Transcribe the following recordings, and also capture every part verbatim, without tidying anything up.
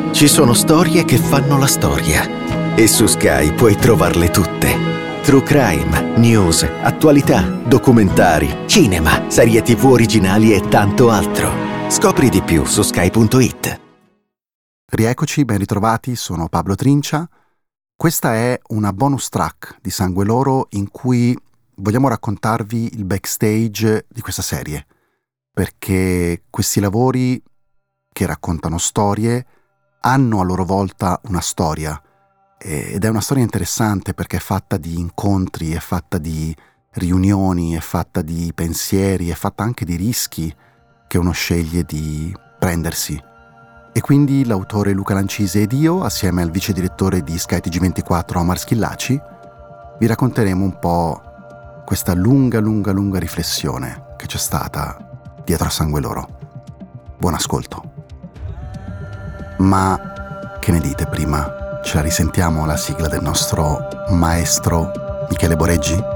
Ci sono storie che fanno la storia e su Sky puoi trovarle tutte. True crime, news, attualità, documentari, cinema, serie tivù originali e tanto altro. Scopri di più su sky punto it. Rieccoci, ben ritrovati, sono Pablo Trincia. Questa è una bonus track di Sangue Loro in cui vogliamo raccontarvi il backstage di questa serie, perché questi lavori che raccontano storie hanno a loro volta una storia, ed è una storia interessante perché è fatta di incontri, è fatta di riunioni, è fatta di pensieri, è fatta anche di rischi che uno sceglie di prendersi. E quindi l'autore Luca Lancisi ed io, assieme al vice direttore di Sky T G ventiquattro Omar Schillaci, vi racconteremo un po' questa lunga, lunga, lunga riflessione che c'è stata dietro a Sangue Loro. Buon ascolto. Ma che ne dite prima? Ce la risentiamo la sigla del nostro maestro Michele Boreggi?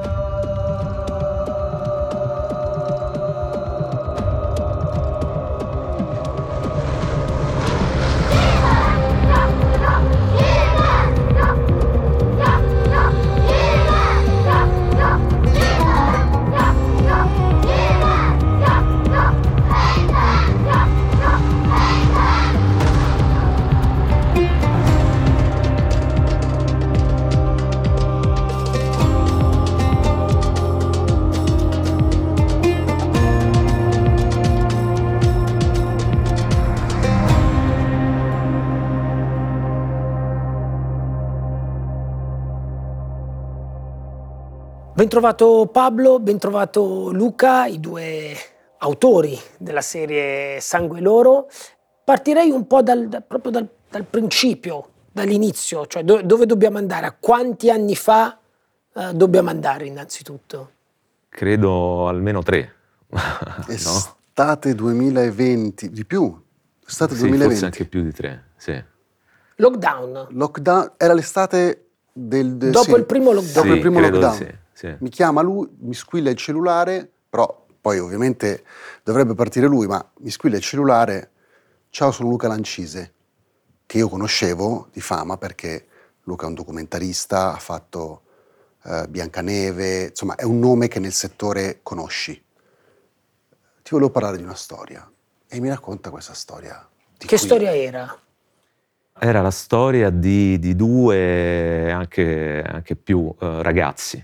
Bentrovato Pablo, bentrovato Luca, i due autori della serie Sangue Loro. Partirei un po' dal, da, proprio dal, dal principio, dall'inizio, cioè do, dove dobbiamo andare, a quanti anni fa eh, dobbiamo andare innanzitutto? Credo almeno tre. Estate no? duemilaventi, di più? Estate sì, duemilaventi. Forse anche più di tre, sì. Lockdown. Lockdown, era l'estate del... del Dopo sì, il primo lockdown. Dopo sì, il primo credo lockdown. Sì, sì. Mi chiama lui, mi squilla il cellulare, però poi ovviamente dovrebbe partire lui, ma mi squilla il cellulare. Ciao, sono Luca Lancise, che io conoscevo di fama perché Luca è un documentarista, ha fatto eh, Biancaneve, insomma è un nome che nel settore conosci. Ti volevo parlare di una storia e mi racconta questa storia. Di Che qui. storia era? Era la storia di, di due, anche, anche più, uh, ragazzi.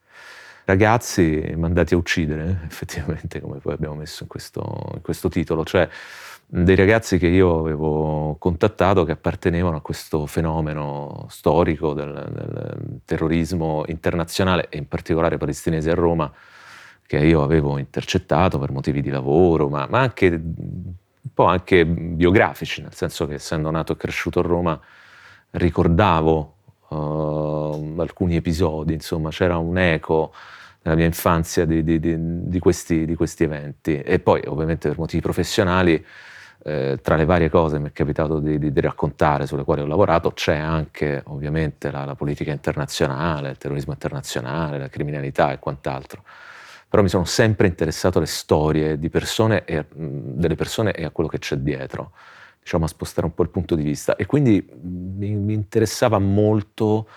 Ragazzi mandati a uccidere, effettivamente, come poi abbiamo messo in questo, in questo titolo. Cioè, dei ragazzi che io avevo contattato che appartenevano a questo fenomeno storico del, del terrorismo internazionale e in particolare palestinese a Roma, che io avevo intercettato per motivi di lavoro, ma, ma anche un po' anche biografici, nel senso che essendo nato e cresciuto a Roma ricordavo uh, alcuni episodi, insomma c'era un eco nella mia infanzia di, di, di, di, questi, di questi eventi. E poi ovviamente per motivi professionali, eh, tra le varie cose mi è capitato di, di, di raccontare sulle quali ho lavorato, c'è anche ovviamente la, la politica internazionale, il terrorismo internazionale, la criminalità e quant'altro. Però mi sono sempre interessato alle storie di persone e, delle persone e a quello che c'è dietro, diciamo, a spostare un po' il punto di vista. E quindi mi, mi interessava molto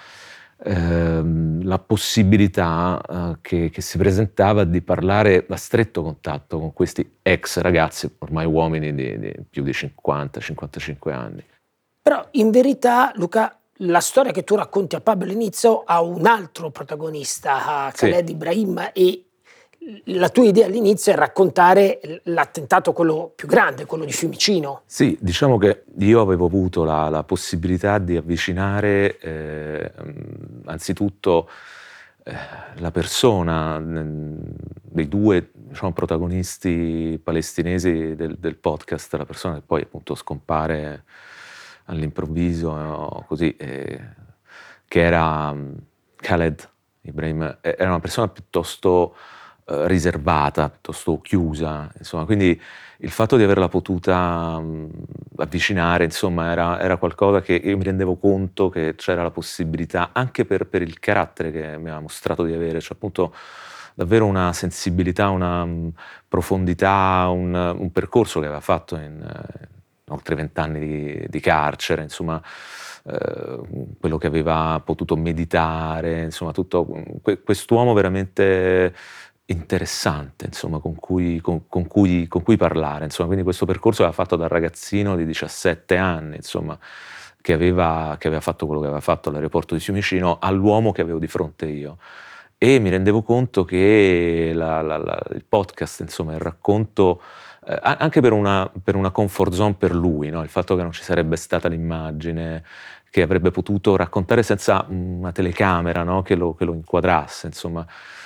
ehm, la possibilità eh, che, che si presentava di parlare a stretto contatto con questi ex ragazzi, ormai uomini di, di più di cinquanta cinquantacinque anni. Però in verità, Luca, la storia che tu racconti a Pablo all'inizio ha un altro protagonista, Khaled sì. Ibrahim, e la tua idea all'inizio è raccontare l'attentato, quello più grande, quello di Fiumicino. Sì, diciamo che io avevo avuto la, la possibilità di avvicinare eh, anzitutto eh, la persona dei due, diciamo, protagonisti palestinesi del, del podcast, la persona che poi appunto scompare all'improvviso, no, così, eh, che era Khaled Ibrahim. Era una persona piuttosto riservata, piuttosto chiusa, insomma, quindi il fatto di averla potuta mh, avvicinare, insomma, era, era qualcosa che io mi rendevo conto che c'era la possibilità, anche per, per il carattere che mi ha mostrato di avere, cioè appunto davvero una sensibilità, una mh, profondità, un, un percorso che aveva fatto in, oltre vent'anni di, di carcere, insomma, eh, quello che aveva potuto meditare, insomma, tutto que, quest'uomo veramente interessante, insomma, con cui, con, con, cui, con cui parlare, insomma. Quindi questo percorso aveva fatto da ragazzino di diciassette anni, insomma, che aveva, che aveva fatto quello che aveva fatto all'aeroporto di Fiumicino, all'uomo che avevo di fronte io. E mi rendevo conto che la, la, la, il podcast, insomma, il racconto, eh, anche per una, per una comfort zone per lui, no? Il fatto che non ci sarebbe stata l'immagine, che avrebbe potuto raccontare senza una telecamera, no? che, lo, che lo inquadrasse, insomma,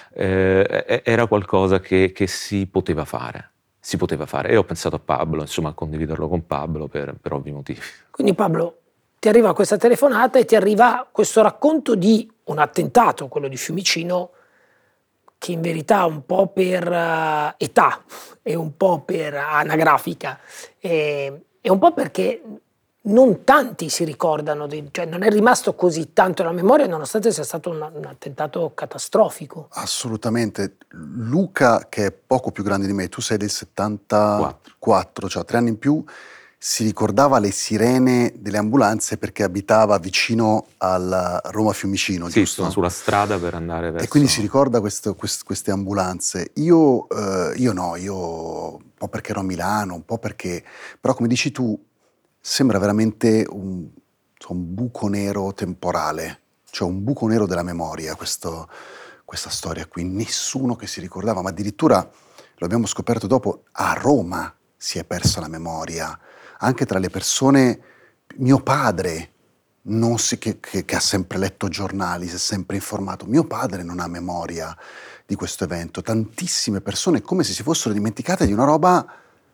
eh, era qualcosa che, che si poteva fare, si poteva fare. E ho pensato a Pablo, insomma, a condividerlo con Pablo per, per ovvi motivi. Quindi Pablo, ti arriva questa telefonata e ti arriva questo racconto di un attentato, quello di Fiumicino, che in verità un po' per uh, età e un po' per anagrafica e, e un po' perché non tanti si ricordano, di, cioè non è rimasto così tanto nella memoria nonostante sia stato un, un attentato catastrofico. Assolutamente. Luca, che è poco più grande di me, tu sei del settantaquattro, cioè tre anni in più, si ricordava le sirene delle ambulanze perché abitava vicino al Roma Fiumicino, sì, giusto? Sono sulla strada per andare verso... E quindi si ricorda questo, quest, queste ambulanze. Io, eh, io no, io un po' perché ero a Milano, un po' perché... Però come dici tu, sembra veramente un, un buco nero temporale, cioè un buco nero della memoria, questo, questa storia qui. Nessuno che si ricordava, ma addirittura, lo abbiamo scoperto dopo, a Roma si è persa la memoria. Anche tra le persone, mio padre, non si, che, che, che ha sempre letto giornali, si è sempre informato, mio padre non ha memoria di questo evento. Tantissime persone come se si fossero dimenticate di una roba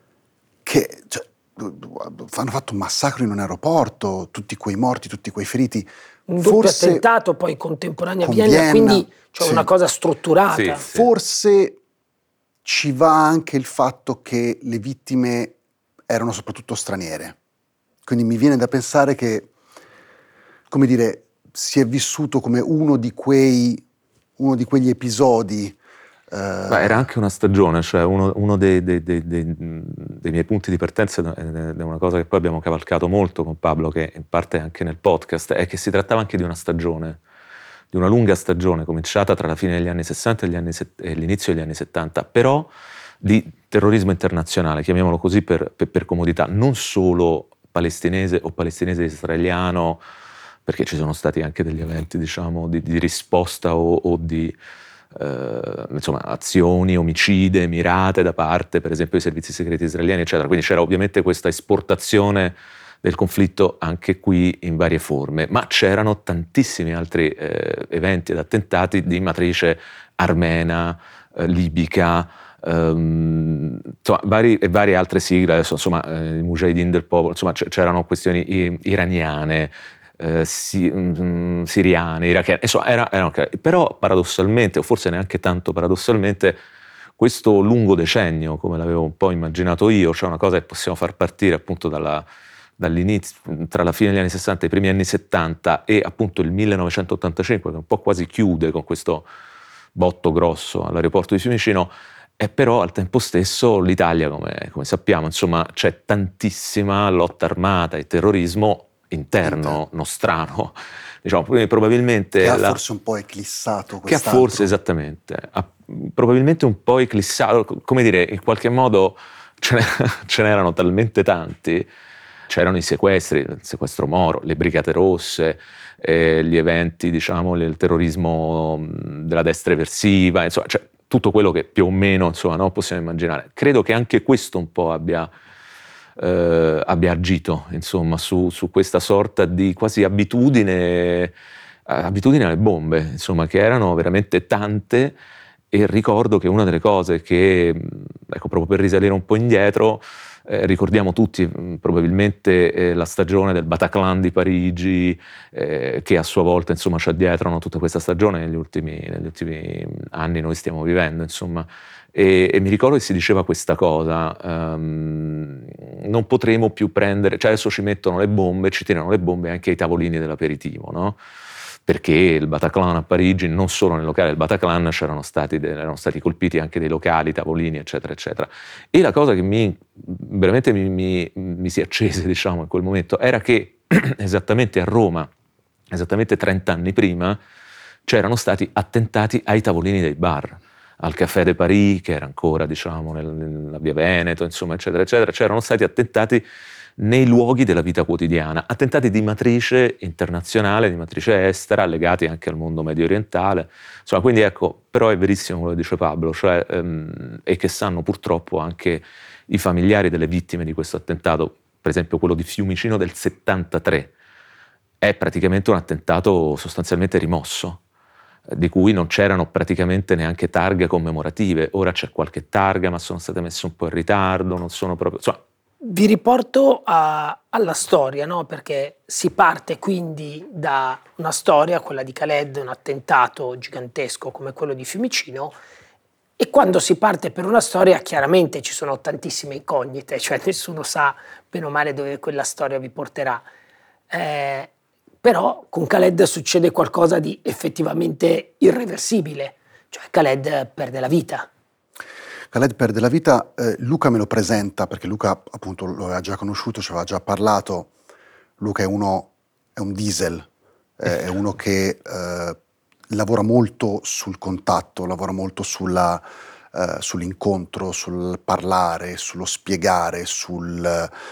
che... Cioè, hanno fatto un massacro in un aeroporto, tutti quei morti, tutti quei feriti. Un doppio Forse attentato poi contemporaneo a con Vienna, Vienna, quindi c'è sì. una cosa strutturata. Sì, sì. Forse ci va anche il fatto che le vittime erano soprattutto straniere. Quindi mi viene da pensare che, come dire, si è vissuto come uno di quei, uno di quegli episodi. Beh, era anche una stagione, cioè uno, uno dei, dei, dei, dei, dei miei punti di partenza, è una cosa che poi abbiamo cavalcato molto con Pablo, che in parte anche nel podcast, è che si trattava anche di una stagione, di una lunga stagione, cominciata tra la fine degli anni sessanta e, gli anni set- e l'inizio degli anni settanta, però di terrorismo internazionale, chiamiamolo così per, per, per comodità, non solo palestinese o palestinese-israeliano, perché ci sono stati anche degli eventi, diciamo, di, di risposta o, o di... Uh, insomma, azioni omicide mirate da parte, per esempio, dei servizi segreti israeliani, eccetera. Quindi c'era ovviamente questa esportazione del conflitto anche qui in varie forme, ma c'erano tantissimi altri eh, eventi ed attentati di matrice armena, eh, libica, ehm, insomma, vari, e varie altre sigle, adesso, insomma, eh, i Mujahideen del popolo, insomma, c'erano questioni i, iraniane, Eh, si, mh, siriane, irachene, insomma, era, erano, però paradossalmente, o forse neanche tanto paradossalmente, questo lungo decennio, come l'avevo un po' immaginato io, cioè una cosa che possiamo far partire appunto dalla, dall'inizio, tra la fine degli anni sessanta e i primi anni settanta e appunto il millenovecentottantacinque, che un po' quasi chiude con questo botto grosso all'aeroporto di Fiumicino, e però al tempo stesso l'Italia, come, come sappiamo, insomma, c'è tantissima lotta armata e terrorismo interno, nostrano, diciamo, probabilmente... Che ha la, forse un po' eclissato Che ha quest'altro. forse, esattamente, ha probabilmente un po' eclissato, come dire, in qualche modo ce, ne, ce n'erano talmente tanti, c'erano i sequestri, il sequestro Moro, le Brigate Rosse, eh, gli eventi, diciamo, il terrorismo della destra eversiva, insomma, cioè, tutto quello che più o meno, insomma, no, possiamo immaginare. Credo che anche questo un po' abbia... Uh, abbia agito, insomma, su, su questa sorta di quasi abitudine, uh, abitudine alle bombe, insomma, che erano veramente tante. E ricordo che una delle cose che, ecco, proprio per risalire un po' indietro, eh, ricordiamo tutti mh, probabilmente eh, la stagione del Bataclan di Parigi, eh, che a sua volta, insomma, c'è dietro, no, tutta questa stagione negli ultimi, negli ultimi anni noi stiamo vivendo, insomma. E, e mi ricordo che si diceva questa cosa, um, non potremo più prendere, cioè adesso ci mettono le bombe, ci tirano le bombe anche ai tavolini dell'aperitivo, no? perché il Bataclan a Parigi, non solo nel locale del Bataclan, c'erano stati, erano stati colpiti anche dei locali, tavolini, eccetera, eccetera. E la cosa che mi, veramente mi, mi, mi si accese, diciamo, in quel momento, era che esattamente a Roma, esattamente trent'anni prima, c'erano stati attentati ai tavolini dei bar, al Café de Paris, che era ancora, diciamo, nel, nella via Veneto, insomma, eccetera, eccetera. C'erano stati attentati nei luoghi della vita quotidiana, attentati di matrice internazionale, di matrice estera, legati anche al mondo medio orientale. Insomma, quindi ecco, però è verissimo quello che dice Pablo, cioè, ehm, e che sanno purtroppo anche i familiari delle vittime di questo attentato, per esempio quello di Fiumicino del settantatré, è praticamente un attentato sostanzialmente rimosso, di cui non c'erano praticamente neanche targhe commemorative. Ora c'è qualche targa, ma sono state messe un po' in ritardo, non sono proprio... Insomma, vi riporto a, alla storia, no? Perché si parte quindi da una storia, quella di Khaled, un attentato gigantesco come quello di Fiumicino, e quando si parte per una storia chiaramente ci sono tantissime incognite, cioè nessuno sa bene o male dove quella storia vi porterà. Eh, però con Khaled succede qualcosa di effettivamente irreversibile, cioè Khaled perde la vita. Khaled perde la vita, eh, Luca me lo presenta perché Luca appunto lo aveva già conosciuto, ci aveva già parlato. Luca è uno, è un diesel, eh, è uno che eh, lavora molto sul contatto, lavora molto sulla, eh, sull'incontro, sul parlare, sullo spiegare, sul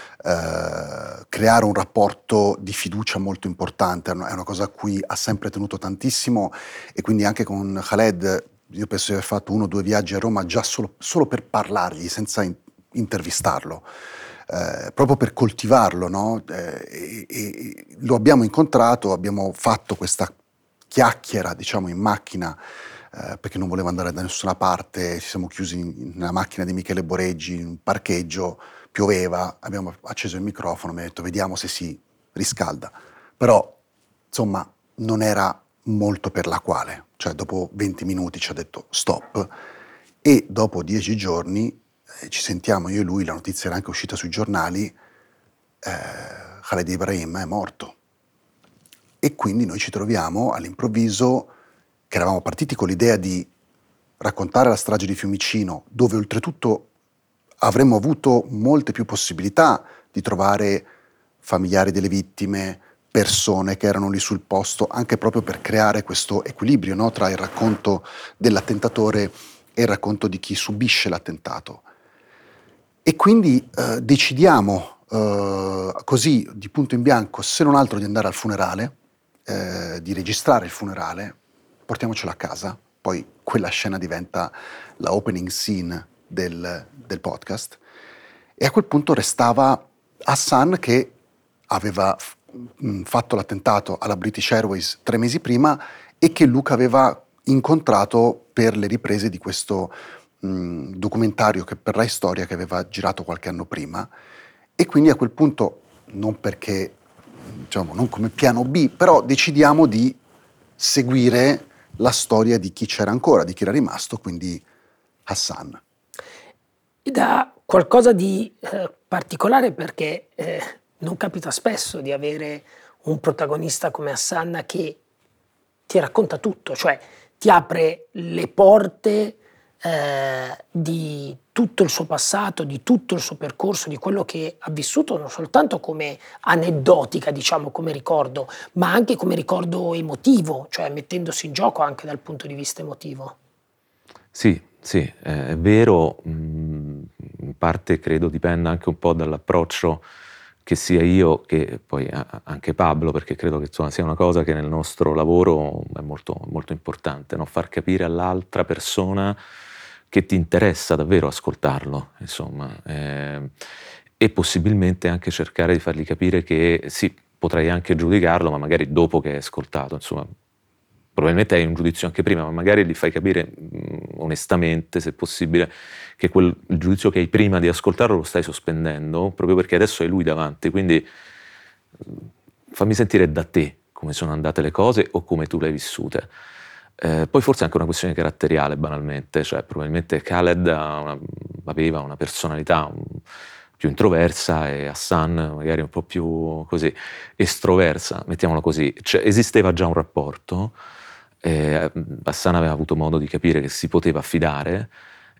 eh, creare un rapporto di fiducia molto importante. È una cosa a cui ha sempre tenuto tantissimo, e quindi anche con Khaled io penso di aver fatto uno o due viaggi a Roma già solo, solo per parlargli, senza in, intervistarlo, eh, proprio per coltivarlo, no? Eh, e, e lo abbiamo incontrato, abbiamo fatto questa chiacchiera, diciamo, in macchina, eh, perché non voleva andare da nessuna parte. Ci siamo chiusi in, nella macchina di Michele Boreggi, in un parcheggio, pioveva, abbiamo acceso il microfono, mi ha detto vediamo se si riscalda. Però, insomma, non era molto per la quale, cioè dopo venti minuti ci ha detto stop, e dopo dieci giorni eh, ci sentiamo io e lui, la notizia era anche uscita sui giornali, eh, Khaled Ibrahim è morto. E quindi noi ci troviamo all'improvviso, che eravamo partiti con l'idea di raccontare la strage di Fiumicino, dove oltretutto avremmo avuto molte più possibilità di trovare familiari delle vittime, persone che erano lì sul posto, anche proprio per creare questo equilibrio, no, tra il racconto dell'attentatore e il racconto di chi subisce l'attentato. E quindi eh, decidiamo eh, così, di punto in bianco, se non altro di andare al funerale, eh, di registrare il funerale, portiamocelo a casa. Poi quella scena diventa la opening scene del, del podcast, e a quel punto restava Hassan, che aveva fatto l'attentato alla British Airways tre mesi prima e che Luca aveva incontrato per le riprese di questo mh, documentario che per Rai Storia, che aveva girato qualche anno prima. E quindi a quel punto, non perché, diciamo, non come piano B, però decidiamo di seguire la storia di chi c'era ancora, di chi era rimasto, quindi Hassan. Ed ha qualcosa di eh, particolare, perché eh, non capita spesso di avere un protagonista come Hassan che ti racconta tutto, cioè ti apre le porte eh, di tutto il suo passato, di tutto il suo percorso, di quello che ha vissuto, non soltanto come aneddotica, diciamo, come ricordo, ma anche come ricordo emotivo, cioè mettendosi in gioco anche dal punto di vista emotivo. Sì, sì, eh, è vero, mh, in parte credo dipenda anche un po' dall'approccio che sia io che poi anche Pablo, perché credo che insomma, sia una cosa che nel nostro lavoro è molto, molto importante, no? Far capire all'altra persona che ti interessa davvero ascoltarlo, insomma, eh, e possibilmente anche cercare di fargli capire che sì, potrai anche giudicarlo, ma magari dopo che hai ascoltato, insomma, probabilmente hai un giudizio anche prima, ma magari gli fai capire mh, onestamente, se possibile, che quel, il giudizio che hai prima di ascoltarlo lo stai sospendendo, proprio perché adesso hai lui davanti, quindi mh, fammi sentire da te come sono andate le cose o come tu le hai vissute. Eh, poi forse è anche una questione caratteriale, banalmente, cioè probabilmente Khaled una, aveva una personalità un, più introversa e Hassan magari un po' più così estroversa, mettiamola così. Cioè, esisteva già un rapporto, eh, Hassan aveva avuto modo di capire che si poteva affidare,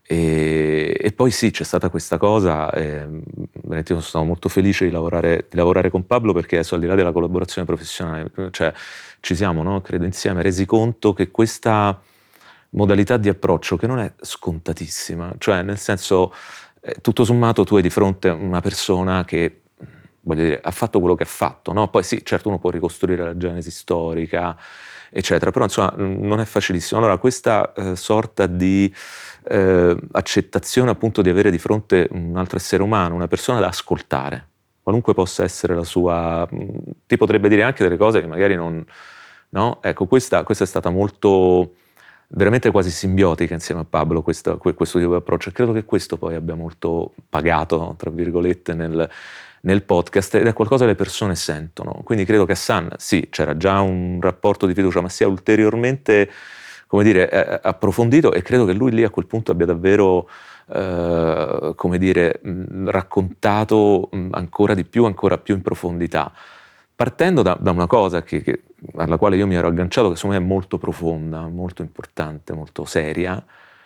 e, e poi sì, c'è stata questa cosa, e, veramente io sono stato molto felice di lavorare, di lavorare con Pablo, perché adesso, al di là della collaborazione professionale, cioè ci siamo, no, credo insieme, resi conto che questa modalità di approccio, che non è scontatissima, cioè nel senso, eh, tutto sommato tu hai di fronte una persona che, voglio dire, ha fatto quello che ha fatto, no? Poi sì, certo uno può ricostruire la genesi storica, eccetera, però insomma non è facilissimo. Allora questa eh, sorta di eh, accettazione appunto di avere di fronte un altro essere umano, una persona da ascoltare, qualunque possa essere la sua, ti potrebbe dire anche delle cose che magari non, no? Ecco, questa, questa è stata molto, veramente quasi simbiotica insieme a Pablo, questa, questo tipo di approccio, e credo che questo poi abbia molto pagato, tra virgolette, nel, nel podcast, ed è qualcosa che le persone sentono. Quindi credo che a Hassan, sì, c'era già un rapporto di fiducia, ma sia ulteriormente, come dire, eh, approfondito, e credo che lui lì a quel punto abbia davvero, eh, come dire, mh, raccontato mh, ancora di più, ancora più in profondità, partendo da, da una cosa che, che, alla quale io mi ero agganciato, che secondo me è molto profonda, molto importante, molto seria,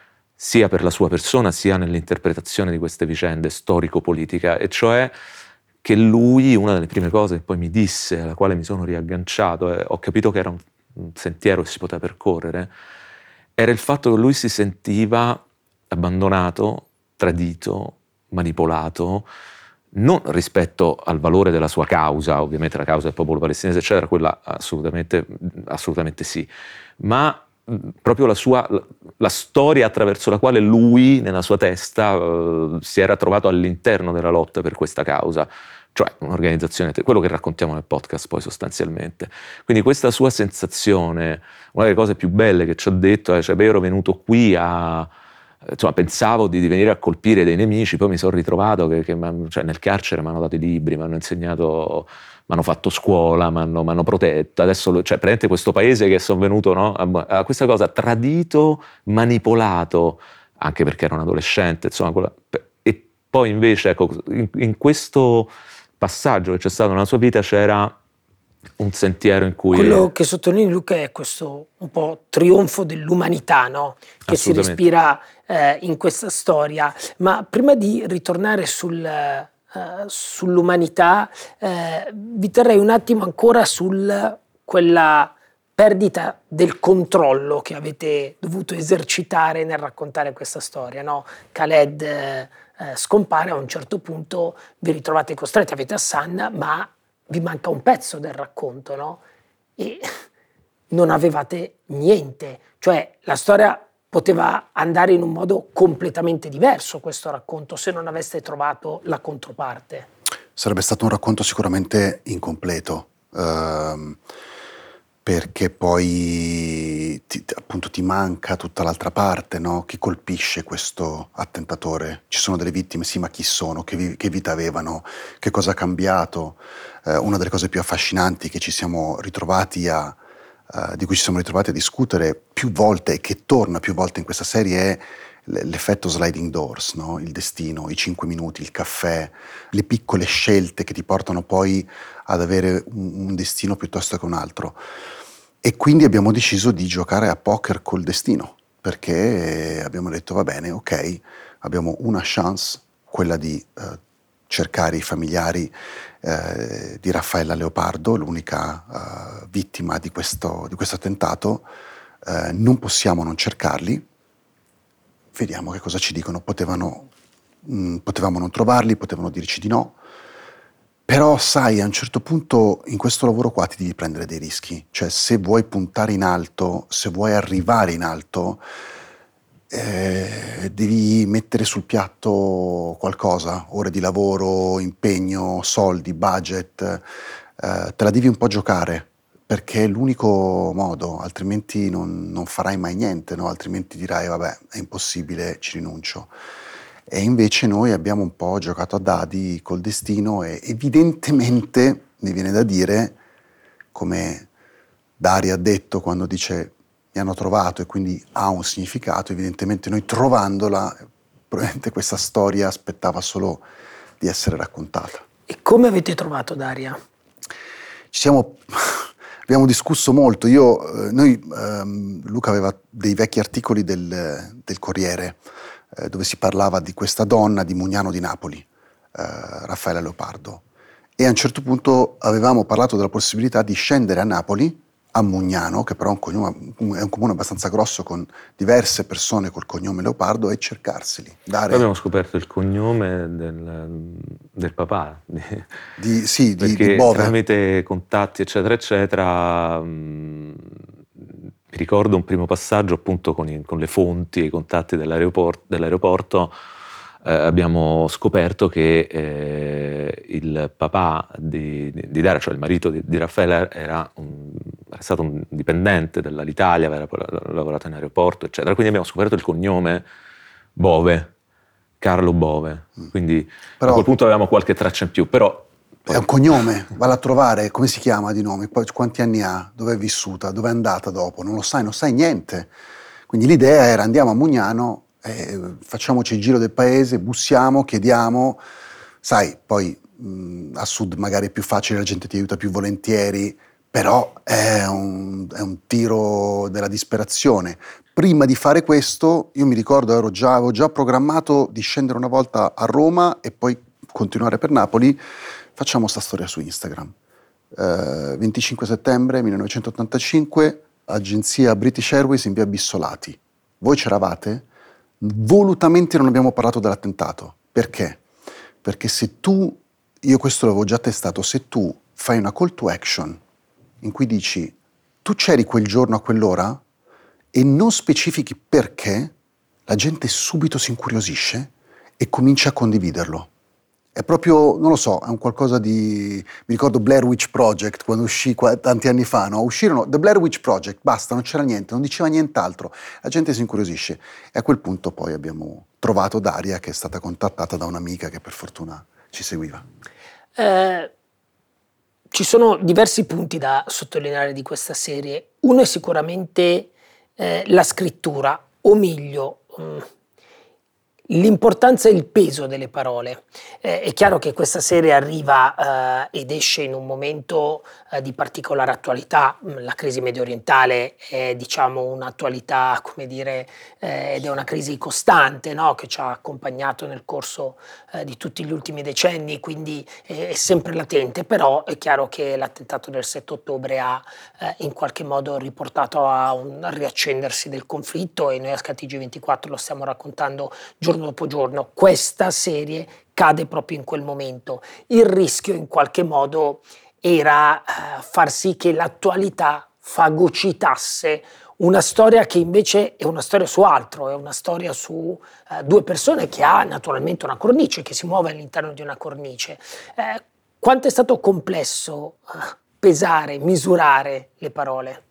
sia per la sua persona, sia nell'interpretazione di queste vicende storico-politica, e cioè che lui, una delle prime cose che poi mi disse, alla quale mi sono riagganciato, e ho capito che era un, un sentiero che si poteva percorrere, era il fatto che lui si sentiva abbandonato, tradito, manipolato, non rispetto al valore della sua causa, ovviamente la causa del popolo palestinese, eccetera, quella assolutamente, assolutamente sì, ma proprio la sua, la storia attraverso la quale lui, nella sua testa, eh, si era trovato all'interno della lotta per questa causa, cioè un'organizzazione, quello che raccontiamo nel podcast poi sostanzialmente. Quindi questa sua sensazione, una delle cose più belle che ci ha detto è, cioè, beh, ero venuto qui a, insomma, pensavo di, di venire a colpire dei nemici, poi mi sono ritrovato che, che cioè, nel carcere mi hanno dato i libri, mi hanno insegnato, mi hanno fatto scuola, mi hanno, mi hanno protetta, adesso, cioè, praticamente questo paese che sono venuto, no, a, a questa cosa, tradito, manipolato, anche perché ero un adolescente, insomma, quella, e poi invece, ecco, in, in questo passaggio che c'è stato nella sua vita c'era un sentiero in cui... Quello che sottolinei, Luca, è questo un po' trionfo dell'umanità, no? Che si respira eh, in questa storia. Ma prima di ritornare sul, eh, sull'umanità, eh, vi terrei un attimo ancora su quella perdita del controllo che avete dovuto esercitare nel raccontare questa storia, no? Khaled eh, scompare, a un certo punto vi ritrovate costretti, avete Hassan, ma vi manca un pezzo del racconto, no? E non avevate niente, cioè la storia poteva andare in un modo completamente diverso, questo racconto, se non aveste trovato la controparte. Sarebbe stato un racconto sicuramente incompleto, ehm, perché poi ti, appunto ti manca tutta l'altra parte, no? Chi colpisce questo attentatore? Ci sono delle vittime, sì, ma chi sono? Che, vi, che vita avevano? Che cosa ha cambiato? Eh, una delle cose più affascinanti che ci siamo ritrovati a, uh, di cui ci siamo ritrovati a discutere più volte e che torna più volte in questa serie è l'effetto sliding doors, no? Il destino, i cinque minuti, il caffè, le piccole scelte che ti portano poi ad avere un, un destino piuttosto che un altro. E quindi abbiamo deciso di giocare a poker col destino, perché abbiamo detto va bene, ok, abbiamo una chance, quella di eh, cercare i familiari eh, di Raffaella Leopardo, l'unica eh, vittima di questo, di questo attentato, eh, non possiamo non cercarli. Vediamo che cosa ci dicono. Potevano, mh, potevamo non trovarli, potevano dirci di no, però sai, a un certo punto in questo lavoro qua ti devi prendere dei rischi, cioè se vuoi puntare in alto, se vuoi arrivare in alto, eh, devi mettere sul piatto qualcosa, ore di lavoro, impegno, soldi, budget, eh, te la devi un po' giocare, perché è l'unico modo, altrimenti non, non farai mai niente, no? Altrimenti dirai vabbè, è impossibile, ci rinuncio. E invece noi abbiamo un po' giocato a dadi col destino e evidentemente, mi viene da dire, come Daria ha detto quando dice mi hanno trovato e quindi ha un significato, evidentemente noi trovandola, probabilmente questa storia aspettava solo di essere raccontata. E come avete trovato Daria? Ci siamo, abbiamo discusso molto. Io, eh, noi, ehm, Luca aveva dei vecchi articoli del, del Corriere eh, dove si parlava di questa donna di Mugnano di Napoli, eh, Raffaella Leopardo, e a un certo punto avevamo parlato della possibilità di scendere a Napoli, a Mugnano, che però è un, cognome, è un comune abbastanza grosso con diverse persone col cognome Leopardo, e cercarseli. Dare... Poi abbiamo scoperto il cognome del, del papà, di, di, sì, di, perché di Bove. Tramite contatti eccetera eccetera, mh, mi ricordo un primo passaggio appunto con, i, con le fonti e i contatti dell'aeroporto, dell'aeroporto eh, abbiamo scoperto che eh, il papà di, di, di Daria, cioè il marito di, di Raffaella, era, un, era stato un dipendente dell'Alitalia, aveva lavorato in aeroporto, eccetera. Quindi abbiamo scoperto il cognome Bove, Carlo Bove. Quindi però, a quel punto avevamo qualche traccia in più, però... È un cognome, valla a trovare, come si chiama di nome, poi quanti anni ha, dove è vissuta, dove è andata dopo, non lo sai, non sai niente. Quindi l'idea era andiamo a Mugnano, eh, facciamoci il giro del paese, bussiamo, chiediamo, sai, poi mh, a sud magari è più facile, la gente ti aiuta più volentieri, però è un, è un tiro della disperazione. Prima di fare questo, io mi ricordo, ero già, avevo già programmato di scendere una volta a Roma e poi continuare per Napoli. Facciamo sta storia su Instagram. Uh, venticinque settembre millenovecentottantacinque, agenzia British Airways in via Bissolati. Voi c'eravate? Volutamente non abbiamo parlato dell'attentato. Perché? Perché se tu, io questo l'avevo già testato, se tu fai una call to action in cui dici tu c'eri quel giorno a quell'ora e non specifichi perché, la gente subito si incuriosisce e comincia a condividerlo. È proprio, non lo so, è un qualcosa di... Mi ricordo Blair Witch Project, quando uscì qua, tanti anni fa, no? Uscirono The Blair Witch Project, basta, non c'era niente, non diceva nient'altro. La gente si incuriosisce. E a quel punto poi abbiamo trovato Daria, che è stata contattata da un'amica che per fortuna ci seguiva. Eh, ci sono diversi punti da sottolineare di questa serie. Uno è sicuramente eh, la scrittura, o meglio... Mh, l'importanza e il peso delle parole. Eh, è chiaro che questa serie arriva eh, ed esce in un momento eh, di particolare attualità. La crisi medio orientale è, diciamo, un'attualità, come dire, eh, ed è una crisi costante, no? Che ci ha accompagnato nel corso eh, di tutti gli ultimi decenni, quindi è, è sempre latente, però è chiaro che l'attentato del sette ottobre ha eh, in qualche modo riportato a un riaccendersi del conflitto, e noi a Sky T G ventiquattro lo stiamo raccontando giorno dopo giorno. Questa serie cade proprio in quel momento. Il rischio in qualche modo era uh, far sì che l'attualità fagocitasse una storia che invece è una storia su altro, è una storia su uh, due persone, che ha naturalmente una cornice, che si muove all'interno di una cornice. Eh, quanto è stato complesso uh, pesare, misurare le parole?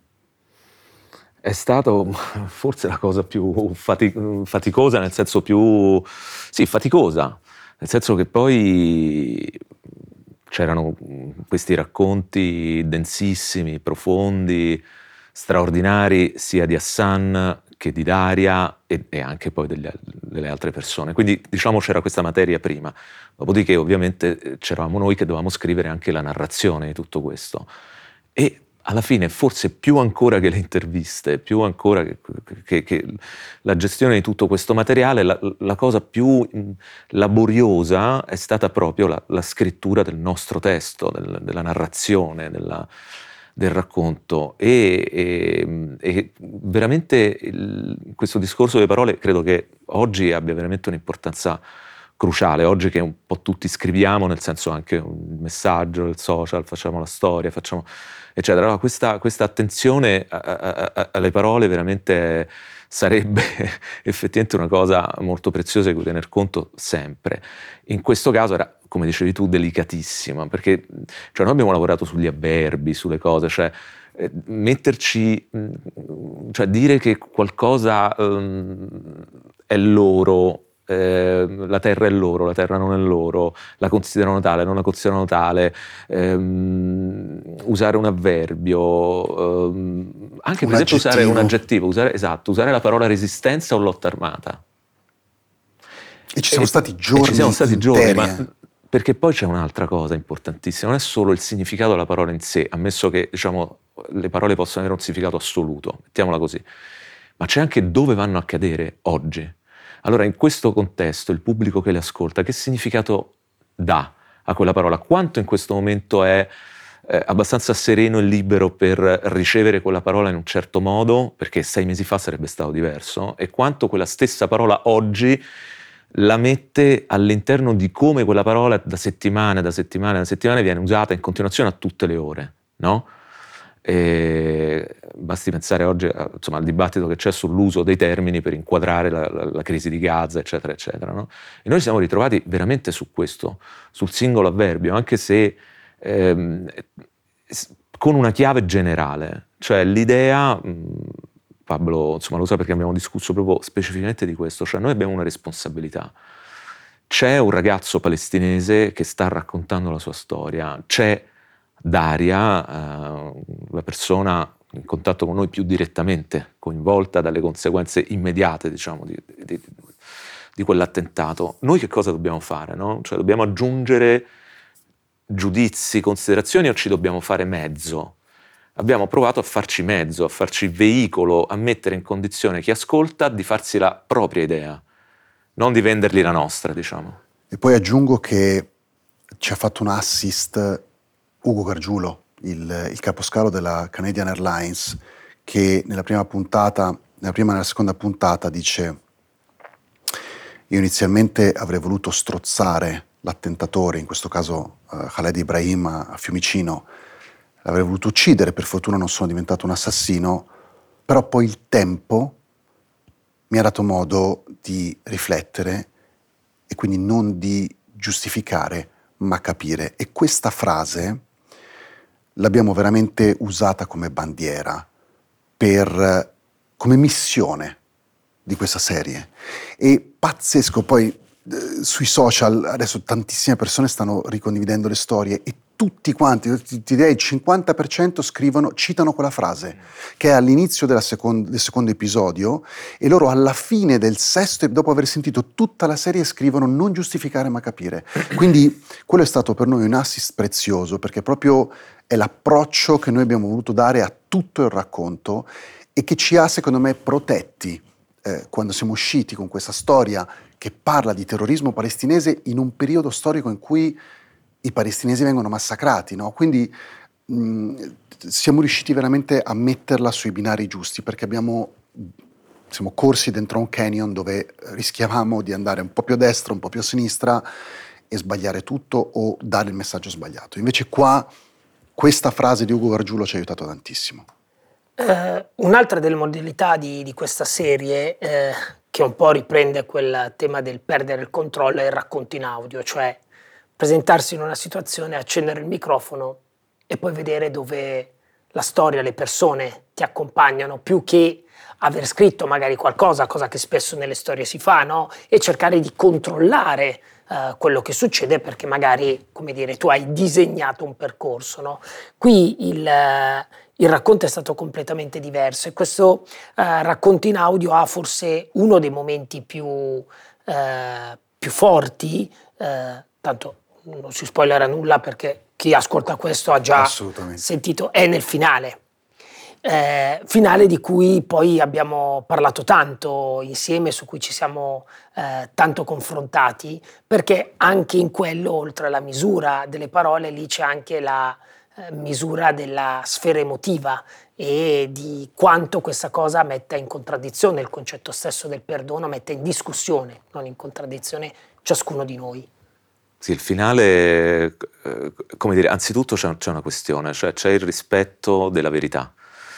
È stato forse la cosa più fatic- faticosa, nel senso più... sì, faticosa, nel senso che poi c'erano questi racconti densissimi, profondi, straordinari, sia di Hassan che di Daria e, e anche poi degli, delle altre persone. Quindi, diciamo, c'era questa materia prima. Dopodiché, ovviamente, c'eravamo noi che dovevamo scrivere anche la narrazione di tutto questo. E alla fine, forse più ancora che le interviste, più ancora che, che, che la gestione di tutto questo materiale, la, la cosa più laboriosa è stata proprio la, la scrittura del nostro testo, del, della narrazione, della, del racconto. E, e, e veramente il, questo discorso delle parole credo che oggi abbia veramente un'importanza cruciale, oggi che un po' tutti scriviamo, nel senso anche un messaggio, il social, facciamo la storia, facciamo eccetera. Allora, questa, questa attenzione a, a, a, alle parole veramente sarebbe effettivamente una cosa molto preziosa di cui tener conto sempre. In questo caso era, come dicevi tu, delicatissima, perché cioè, noi abbiamo lavorato sugli avverbi, sulle cose, cioè eh, metterci, cioè dire che qualcosa um, è loro, Eh, la terra è loro, la terra non è loro, la considerano tale, non la considerano tale, ehm, usare un avverbio, ehm, anche per un esempio aggettivo. Usare un aggettivo, usare, esatto, usare la parola resistenza o lotta armata. E ci sono e, stati giorni e ci sono stati interi. giorni, ma perché poi c'è un'altra cosa importantissima, non è solo il significato della parola in sé, ammesso che, diciamo, le parole possono avere un significato assoluto, mettiamola così, ma c'è anche dove vanno a cadere oggi. Allora, in questo contesto, il pubblico che le ascolta, che significato dà a quella parola? Quanto in questo momento è eh, abbastanza sereno e libero per ricevere quella parola in un certo modo, perché sei mesi fa sarebbe stato diverso, e quanto quella stessa parola oggi la mette all'interno di come quella parola da settimane, da settimane, da settimane viene usata in continuazione a tutte le ore, no? E basti pensare oggi, insomma, al dibattito che c'è sull'uso dei termini per inquadrare la, la, la crisi di Gaza, eccetera, eccetera, no? E noi ci siamo ritrovati veramente su questo, sul singolo avverbio, anche se ehm, con una chiave generale, cioè l'idea, mh, Pablo, insomma, lo sa perché abbiamo discusso proprio specificamente di questo, cioè noi abbiamo una responsabilità. C'è un ragazzo palestinese che sta raccontando la sua storia, c'è Daria, eh, la persona in contatto con noi più direttamente coinvolta dalle conseguenze immediate, diciamo, di, di, di quell'attentato. Noi che cosa dobbiamo fare, no? Cioè dobbiamo aggiungere giudizi, considerazioni o ci dobbiamo fare mezzo? Abbiamo provato a farci mezzo, a farci veicolo, a mettere in condizione chi ascolta di farsi la propria idea, non di vendergli la nostra, diciamo. E poi aggiungo che ci ha fatto un assist Ugo Gargiulo, il, il caposcalo della Canadian Airlines, che nella prima puntata, nella prima e nella seconda puntata dice: io inizialmente avrei voluto strozzare l'attentatore, in questo caso uh, Khaled Ibrahim a, a Fiumicino, l'avrei voluto uccidere, per fortuna non sono diventato un assassino, però poi il tempo mi ha dato modo di riflettere e quindi non di giustificare, ma capire. E questa frase l'abbiamo veramente usata come bandiera, per, come missione di questa serie. E pazzesco, poi eh, sui social adesso tantissime persone stanno ricondividendo le storie e tutti quanti, ti, ti direi il cinquanta per cento scrivono, citano quella frase che è all'inizio della secondo, del secondo episodio, e loro alla fine del sesto, dopo aver sentito tutta la serie, scrivono non giustificare ma capire. Quindi quello è stato per noi un assist prezioso, perché proprio è l'approccio che noi abbiamo voluto dare a tutto il racconto e che ci ha, secondo me, protetti eh, quando siamo usciti con questa storia che parla di terrorismo palestinese in un periodo storico in cui i palestinesi vengono massacrati, no? Quindi mh, siamo riusciti veramente a metterla sui binari giusti, perché abbiamo, siamo corsi dentro un canyon dove rischiavamo di andare un po' più a destra, un po' più a sinistra e sbagliare tutto o dare il messaggio sbagliato. Invece qua questa frase di Ugo Gargiulo ci ha aiutato tantissimo. Eh, un'altra delle modalità di, di questa serie, eh, che un po' riprende quel tema del perdere il controllo, è il racconto in audio, cioè presentarsi in una situazione, accendere il microfono e poi vedere dove la storia, le persone ti accompagnano, più che aver scritto magari qualcosa, cosa che spesso nelle storie si fa, no? E cercare di controllare uh, quello che succede, perché magari, come dire, tu hai disegnato un percorso, no? Qui il, uh, il racconto è stato completamente diverso e questo uh, racconto in audio ha forse uno dei momenti più, uh, più forti, uh, tanto non si spoilerà nulla perché chi ascolta questo ha già sentito, è nel finale. Eh, finale di cui poi abbiamo parlato tanto insieme, su cui ci siamo eh, tanto confrontati, perché anche in quello, oltre alla misura delle parole, lì c'è anche la eh, misura della sfera emotiva e di quanto questa cosa metta in contraddizione il concetto stesso del perdono, metta in discussione, non in contraddizione, ciascuno di noi. Sì, il finale, eh, come dire, anzitutto c'è, c'è una questione, cioè c'è il rispetto della verità.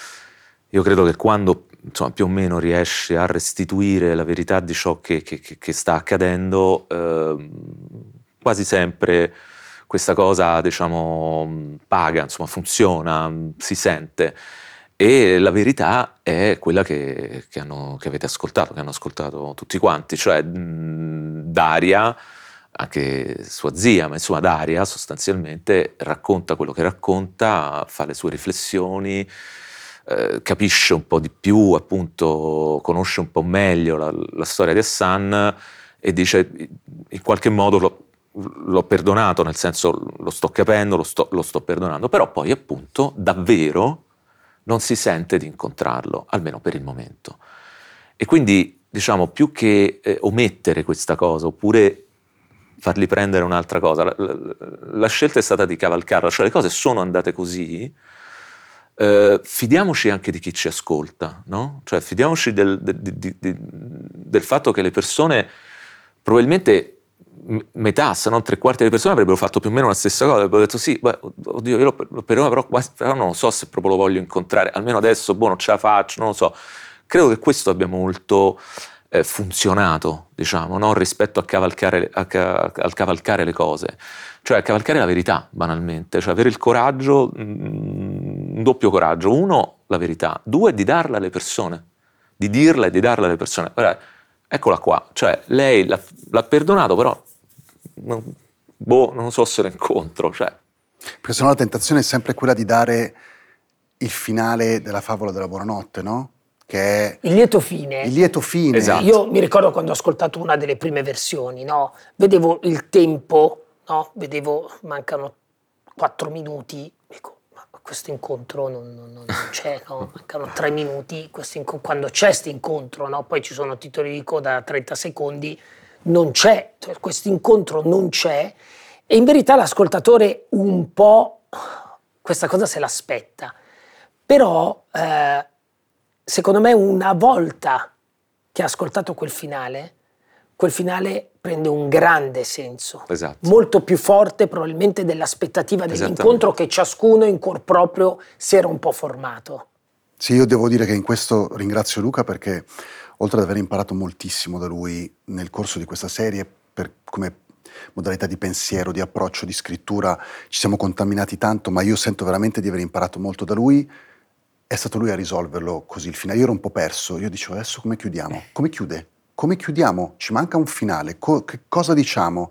Io credo che quando, insomma, più o meno riesci a restituire la verità di ciò che, che, che sta accadendo, eh, quasi sempre questa cosa, diciamo, paga, insomma, funziona, si sente. E la verità è quella che, che, hanno, che avete ascoltato, che hanno ascoltato tutti quanti, cioè mh, Daria, anche sua zia, ma insomma Daria sostanzialmente racconta quello che racconta, fa le sue riflessioni, eh, capisce un po' di più, appunto conosce un po' meglio la, la storia di Hassan e dice in qualche modo lo, l'ho perdonato, nel senso lo sto capendo, lo sto, lo sto perdonando, però poi appunto davvero non si sente di incontrarlo, almeno per il momento. E quindi, diciamo, più che eh, omettere questa cosa, oppure fargli prendere un'altra cosa, la, la, la scelta è stata di cavalcarla, cioè le cose sono andate così, eh, fidiamoci anche di chi ci ascolta, no? Cioè fidiamoci del, del, di, di, del fatto che le persone, probabilmente metà, se non tre quarti delle persone avrebbero fatto più o meno la stessa cosa, avrebbero detto sì, beh, oddio, io lo, lo perdono, però, però non lo so se proprio lo voglio incontrare, almeno adesso, boh, non ce la faccio, non lo so. Credo che questo abbia molto eh, funzionato, diciamo, no? Rispetto a cavalcare, a, a, a cavalcare le cose, cioè a cavalcare la verità, banalmente, cioè avere il coraggio, mh, un doppio coraggio, uno, la verità, due, di darla alle persone, di dirla e di darla alle persone. Guarda, eccola qua, cioè lei l'ha, l'ha perdonato, però non, boh, non so se lo incontro, cioè. Perché sennò la tentazione è sempre quella di dare il finale della favola della buonanotte, no? Che è il lieto fine. Il lieto fine. Esatto. Io mi ricordo quando ho ascoltato una delle prime versioni, no? Vedevo il tempo, no? Vedevo, mancano quattro minuti, dico, ma questo incontro non, non, non c'è, no? Mancano tre minuti, questo inco- quando c'è questo incontro, no? Poi ci sono titoli di coda da trenta secondi, non c'è, questo incontro non c'è, e in verità l'ascoltatore un po' questa cosa se l'aspetta, però eh, secondo me una volta che ha ascoltato quel finale, quel finale prende un grande senso, esatto. molto più forte probabilmente dell'aspettativa dell'incontro che ciascuno in cuor proprio si era un po' formato. Sì, io devo dire che in questo ringrazio Luca perché oltre ad aver imparato moltissimo da lui nel corso di questa serie, per come modalità di pensiero, di approccio, di scrittura, ci siamo contaminati tanto, ma io sento veramente di aver imparato molto da lui. È stato lui a risolverlo così il finale. Io ero un po' perso, io dicevo adesso come chiudiamo? Come chiude? Come chiudiamo? Ci manca un finale, Co- che cosa diciamo?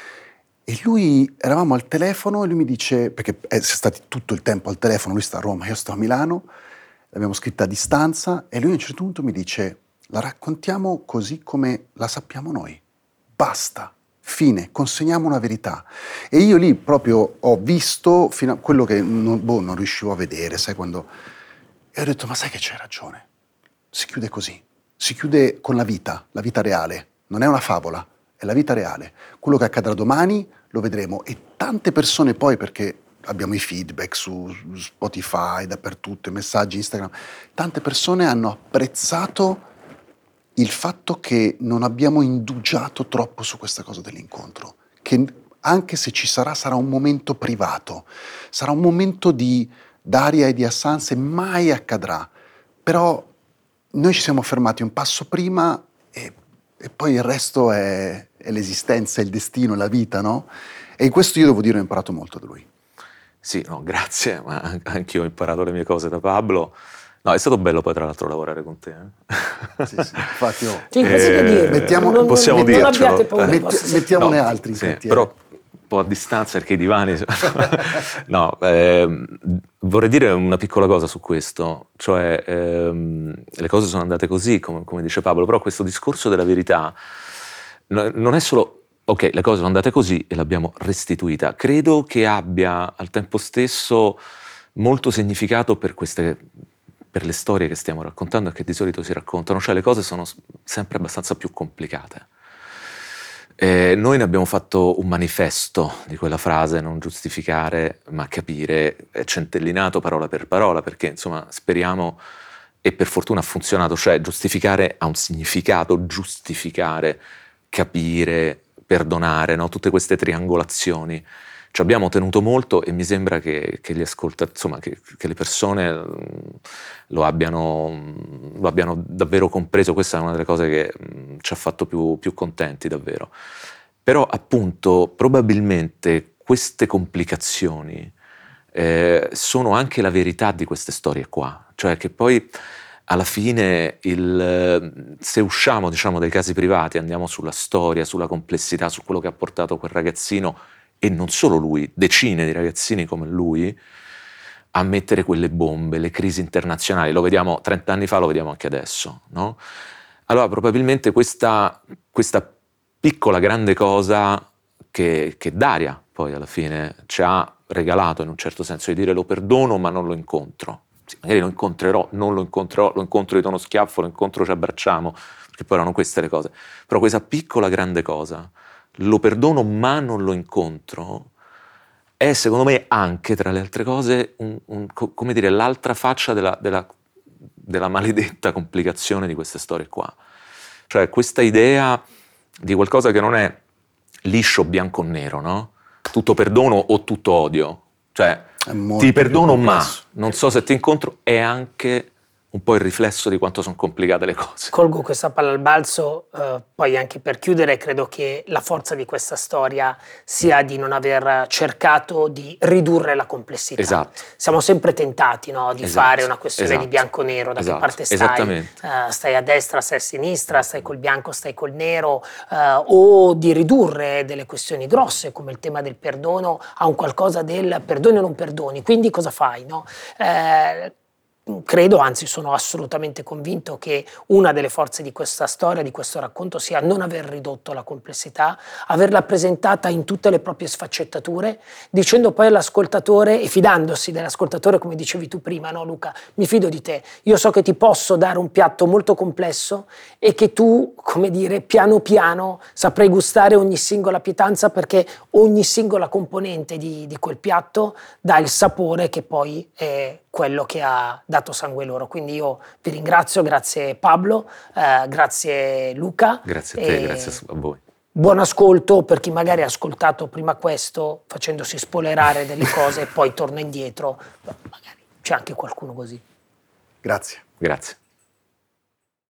E lui, eravamo al telefono e lui mi dice, perché è stato tutto il tempo al telefono, lui sta a Roma, io sto a Milano, l'abbiamo scritta a distanza e lui a un certo punto mi dice la raccontiamo così come la sappiamo noi, basta, fine, consegniamo una verità. E io lì proprio ho visto fino a quello che non, boh, non riuscivo a vedere, sai quando... E ho detto, ma sai che c'hai ragione, si chiude così, si chiude con la vita, la vita reale, non è una favola, è la vita reale. Quello che accadrà domani lo vedremo e tante persone poi, perché abbiamo i feedback su Spotify, dappertutto, i messaggi Instagram, tante persone hanno apprezzato il fatto che non abbiamo indugiato troppo su questa cosa dell'incontro, che anche se ci sarà, sarà un momento privato, sarà un momento di Daria e di Assange, mai accadrà, però noi ci siamo fermati un passo prima e, e poi il resto è, è l'esistenza, il destino, la vita, no? E in questo io devo dire ho imparato molto da lui. Sì, no, grazie, ma anche io ho imparato le mie cose da Pablo. No, è stato bello poi tra l'altro lavorare con te. Eh? Sì, sì, infatti oh. Sì, questo eh, dire. Mettiamo, non, possiamo non, dircelo. non abbiate paura. Metti, mettiamone no, altri in sì, cantiere. però un po' a distanza perché i divani... no, eh, vorrei dire una piccola cosa su questo, cioè ehm, le cose sono andate così, come, come dice Pablo, però questo discorso della verità no, non è solo... Ok, le cose sono andate così e l'abbiamo restituita. Credo che abbia al tempo stesso molto significato per queste, per le storie che stiamo raccontando e che di solito si raccontano, cioè le cose sono sempre abbastanza più complicate. Eh, noi ne abbiamo fatto un manifesto di quella frase, non giustificare ma capire, è centellinato parola per parola, perché insomma speriamo, e per fortuna ha funzionato, cioè giustificare ha un significato, giustificare, capire, perdonare, no? Tutte queste triangolazioni. Ci abbiamo tenuto molto e mi sembra che, che gli ascolta, insomma, che, che le persone lo abbiano, lo abbiano davvero compreso. Questa è una delle cose che mh, ci ha fatto più, più contenti davvero. Però appunto probabilmente queste complicazioni eh, sono anche la verità di queste storie qua, cioè che poi alla fine, il, se usciamo diciamo dai casi privati, andiamo sulla storia, sulla complessità, su quello che ha portato quel ragazzino, e non solo lui, decine di ragazzini come lui, a mettere quelle bombe, le crisi internazionali, lo vediamo trent'anni fa, lo vediamo anche adesso, no? Allora probabilmente questa, questa piccola grande cosa che, che Daria poi alla fine ci ha regalato, in un certo senso, di dire lo perdono ma non lo incontro. Sì, magari lo incontrerò, non lo incontrerò, lo incontro, gli do uno schiaffo, lo incontro, ci abbracciamo, perché poi erano queste le cose. Però questa piccola grande cosa, lo perdono ma non lo incontro, è secondo me anche, tra le altre cose, un, un, come dire, l'altra faccia della, della, della maledetta complicazione di queste storie qua. Cioè questa idea di qualcosa che non è liscio bianco o nero, no? Tutto perdono o tutto odio. Cioè ti perdono ma non so se ti incontro, è anche un po' il riflesso di quanto sono complicate le cose. Colgo questa palla al balzo, eh, poi anche per chiudere, credo che la forza di questa storia sia di non aver cercato di ridurre la complessità. Esatto. Siamo sempre tentati, no, di Esatto. fare una questione Esatto. di bianco-nero, da Esatto. che parte stai? Esattamente. Uh, stai a destra, stai a sinistra, stai col bianco, stai col nero, uh, o di ridurre delle questioni grosse come il tema del perdono a un qualcosa del perdoni o non perdoni, quindi cosa fai, no? Eh, Credo, anzi sono assolutamente convinto che una delle forze di questa storia, di questo racconto, sia non aver ridotto la complessità, averla presentata in tutte le proprie sfaccettature, dicendo poi all'ascoltatore e fidandosi dell'ascoltatore, come dicevi tu prima, no Luca? Mi fido di te, io so che ti posso dare un piatto molto complesso e che tu, come dire, piano piano saprai gustare ogni singola pietanza, perché ogni singola componente di, di quel piatto dà il sapore che poi è quello che ha dato Sangue Loro. Quindi io vi ringrazio, grazie Pablo, eh, grazie Luca. Grazie a te, grazie a voi. Buon ascolto per chi magari ha ascoltato prima questo, facendosi spoilerare delle cose e poi torna indietro. Magari c'è anche qualcuno così. Grazie. Grazie.